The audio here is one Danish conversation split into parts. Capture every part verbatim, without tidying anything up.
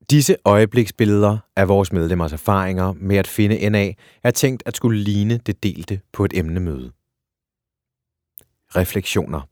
Disse øjebliksbilleder af vores medlemmers erfaringer med at finde N A er tænkt at skulle ligne det delte på et emnemøde. Refleksioner.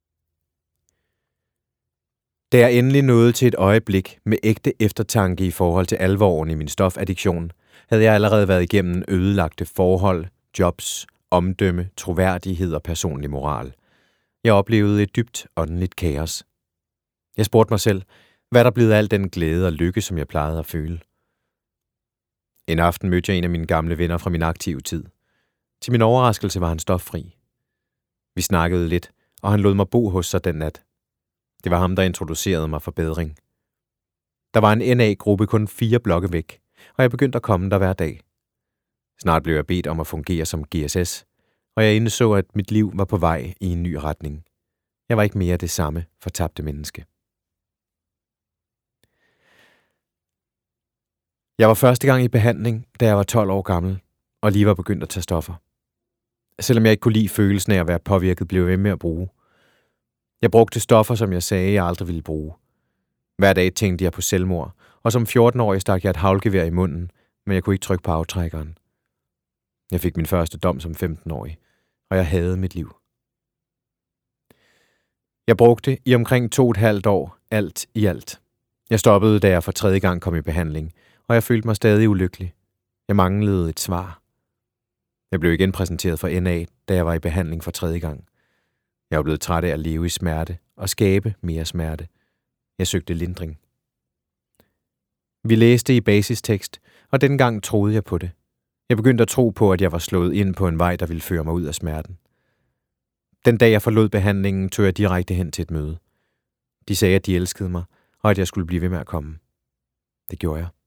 Da jeg endelig nåede til et øjeblik med ægte eftertanke i forhold til alvoren i min stofaddiktion, havde jeg allerede været igennem ødelagte forhold, jobs, omdømme, troværdighed og personlig moral. Jeg oplevede et dybt åndeligt kaos. Jeg spurgte mig selv, hvad der blev af al den glæde og lykke, som jeg plejede at føle. En aften mødte jeg en af mine gamle venner fra min aktive tid. Til min overraskelse var han stoffri. Vi snakkede lidt, og han lod mig bo hos sig den nat. Det var ham, der introducerede mig for bedring. Der var en N A-gruppe kun fire blokke væk, og jeg begyndte at komme der hver dag. Snart blev jeg bedt om at fungere som G S S, og jeg indså, at mit liv var på vej i en ny retning. Jeg var ikke mere det samme fortabte menneske. Jeg var første gang i behandling, da jeg var tolv år gammel, og lige var begyndt at tage stoffer. Selvom jeg ikke kunne lide følelsen af at være påvirket, blev jeg ved med at bruge. Jeg brugte stoffer, som jeg sagde, jeg aldrig ville bruge. Hver dag tænkte jeg på selvmord, og som fjorten-årig stak jeg et haglgevær i munden, men jeg kunne ikke trykke på aftrækkeren. Jeg fik min første dom som femten-årig, og jeg hadede mit liv. Jeg brugte i omkring to og et halvt år alt i alt. Jeg stoppede, da jeg for tredje gang kom i behandling, og jeg følte mig stadig ulykkelig. Jeg manglede et svar. Jeg blev igen præsenteret for N A, da jeg var i behandling for tredje gang. Jeg var blevet træt af at leve i smerte og skabe mere smerte. Jeg søgte lindring. Vi læste i basistekst, og dengang troede jeg på det. Jeg begyndte at tro på, at jeg var slået ind på en vej, der ville føre mig ud af smerten. Den dag jeg forlod behandlingen, tog jeg direkte hen til et møde. De sagde, at de elskede mig, og at jeg skulle blive ved med at komme. Det gjorde jeg.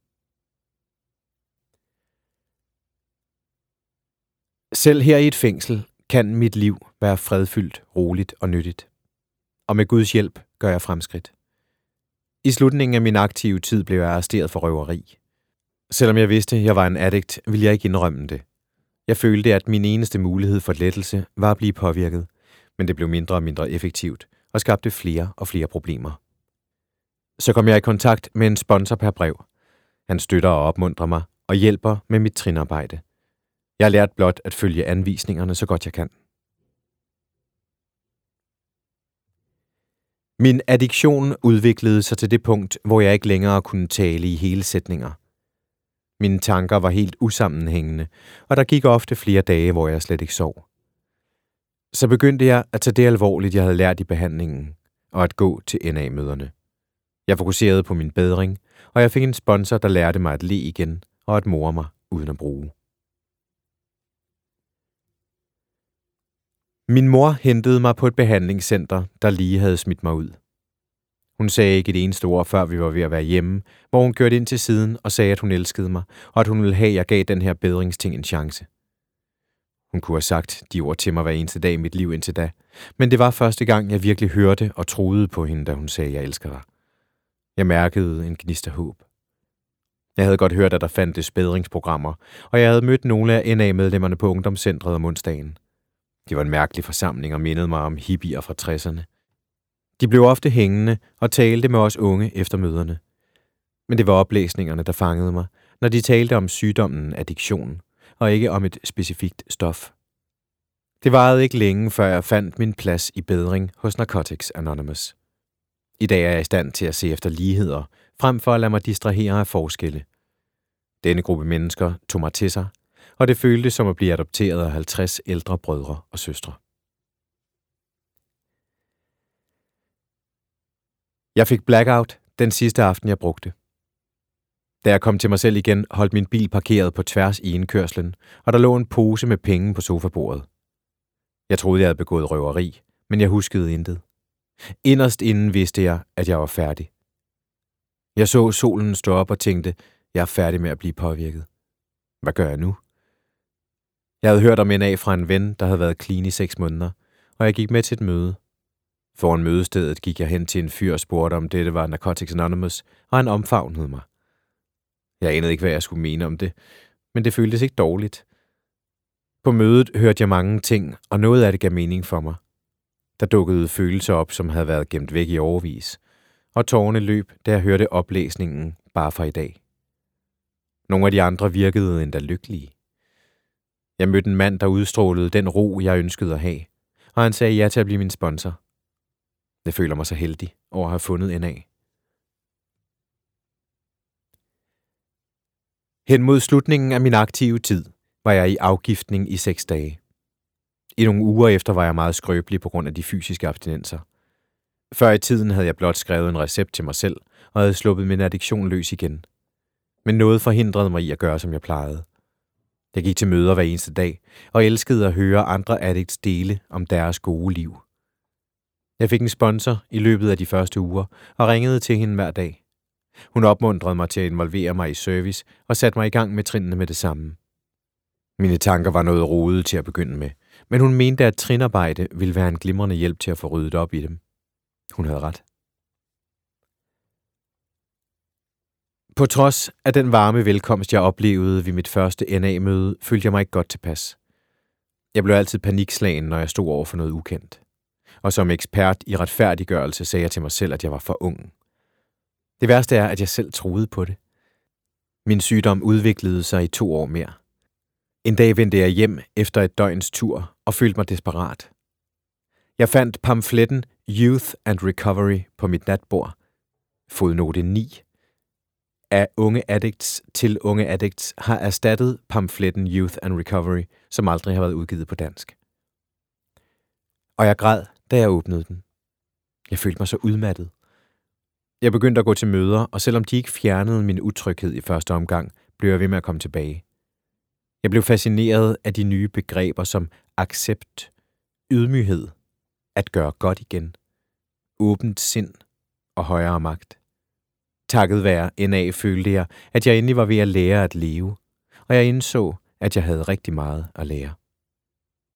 Selv her i et fængsel kan mit liv være fredfyldt, roligt og nyttigt. Og med Guds hjælp gør jeg fremskridt. I slutningen af min aktive tid blev jeg arresteret for røveri. Selvom jeg vidste, at jeg var en addict, ville jeg ikke indrømme det. Jeg følte, at min eneste mulighed for lettelse var at blive påvirket, men det blev mindre og mindre effektivt og skabte flere og flere problemer. Så kom jeg i kontakt med en sponsor per brev. Han støtter og opmuntrer mig og hjælper med mit trinarbejde. Jeg har lært blot at følge anvisningerne så godt jeg kan. Min addiktion udviklede sig til det punkt, hvor jeg ikke længere kunne tale i hele sætninger. Mine tanker var helt usammenhængende, og der gik ofte flere dage, hvor jeg slet ikke sov. Så begyndte jeg at tage det alvorligt, jeg havde lært i behandlingen, og at gå til N A-møderne. Jeg fokuserede på min bedring, og jeg fik en sponsor, der lærte mig at le igen og at more mig uden at bruge. Min mor hentede mig på et behandlingscenter, der lige havde smidt mig ud. Hun sagde ikke et eneste ord, før vi var ved at være hjemme, hvor hun kørte ind til siden og sagde, at hun elskede mig, og at hun ville have, at jeg gav den her bedringsting en chance. Hun kunne have sagt de ord til mig hver eneste dag i mit liv indtil da, men det var første gang, jeg virkelig hørte og troede på hende, da hun sagde, jeg elsker dig. Jeg mærkede en gnist af håb. Jeg havde godt hørt, at der fandtes bedringsprogrammer, og jeg havde mødt nogle af N A-medlemmerne på ungdomscentret om onsdagen. Det var en mærkelig forsamling og mindede mig om hippier fra tresserne. De blev ofte hængende og talte med os unge efter møderne. Men det var oplæsningerne, der fangede mig, når de talte om sygdommen addiktion, og ikke om et specifikt stof. Det varede ikke længe, før jeg fandt min plads i bedring hos Narcotics Anonymous. I dag er jeg i stand til at se efter ligheder, frem for at lade mig distrahere af forskelle. Denne gruppe mennesker tog mig til sig, og det føltes som at blive adopteret af halvtreds ældre brødre og søstre. Jeg fik blackout den sidste aften, jeg brugte. Da jeg kom til mig selv igen, holdt min bil parkeret på tværs i indkørslen, og der lå en pose med penge på sofabordet. Jeg troede, jeg havde begået røveri, men jeg huskede intet. Inderst inden vidste jeg, at jeg var færdig. Jeg så solen stå op og tænkte, jeg er færdig med at blive påvirket. Hvad gør jeg nu? Jeg havde hørt om N A fra en ven, der havde været clean i seks måneder, og jeg gik med til et møde. Foran mødestedet gik jeg hen til en fyr og spurgte, om dette var Narcotics Anonymous, og han omfavnede mig. Jeg anede ikke, hvad jeg skulle mene om det, men det føltes ikke dårligt. På mødet hørte jeg mange ting, og noget af det gav mening for mig. Der dukkede følelser op, som havde været gemt væk i årevis, og tårerne løb, da jeg hørte oplæsningen bare for i dag. Nogle af de andre virkede endda lykkelige. Jeg mødte en mand, der udstrålede den ro, jeg ønskede at have, og han sagde ja til at blive min sponsor. Jeg føler mig så heldig over at have fundet N A. Hen mod slutningen af min aktive tid var jeg i afgiftning i seks dage. I nogle uger efter var jeg meget skrøbelig på grund af de fysiske abstinenser. Før i tiden havde jeg blot skrevet en recept til mig selv og havde sluppet min addiktion løs igen. Men noget forhindrede mig i at gøre, som jeg plejede. Jeg gik til møder hver eneste dag og elskede at høre andre addicts dele om deres gode liv. Jeg fik en sponsor i løbet af de første uger og ringede til hende hver dag. Hun opmuntrede mig til at involvere mig i service og satte mig i gang med trinene med det samme. Mine tanker var noget rodet til at begynde med, men hun mente, at trinarbejde ville være en glimrende hjælp til at få ryddet op i dem. Hun havde ret. På trods af den varme velkomst, jeg oplevede ved mit første N A-møde, følte jeg mig ikke godt tilpas. Jeg blev altid panikslagen, når jeg stod over for noget ukendt. Og som ekspert i retfærdiggørelse sagde jeg til mig selv, at jeg var for ung. Det værste er, at jeg selv troede på det. Min sygdom udviklede sig i to år mere. En dag vendte jeg hjem efter et døgns tur og følte mig desperat. Jeg fandt pamfletten Youth and Recovery på mit natbord. Fodnote ni. Af unge addicts til unge addicts har erstattet pamfletten Youth and Recovery, som aldrig har været udgivet på dansk. Og jeg græd, da jeg åbnede den. Jeg følte mig så udmattet. Jeg begyndte at gå til møder, og selvom de ikke fjernede min utryghed i første omgang, blev jeg ved med at komme tilbage. Jeg blev fascineret af de nye begreber som accept, ydmyghed, at gøre godt igen, åbent sind og højere magt. Takket være N A følte jeg, at jeg endelig var ved at lære at leve, og jeg indså, at jeg havde rigtig meget at lære.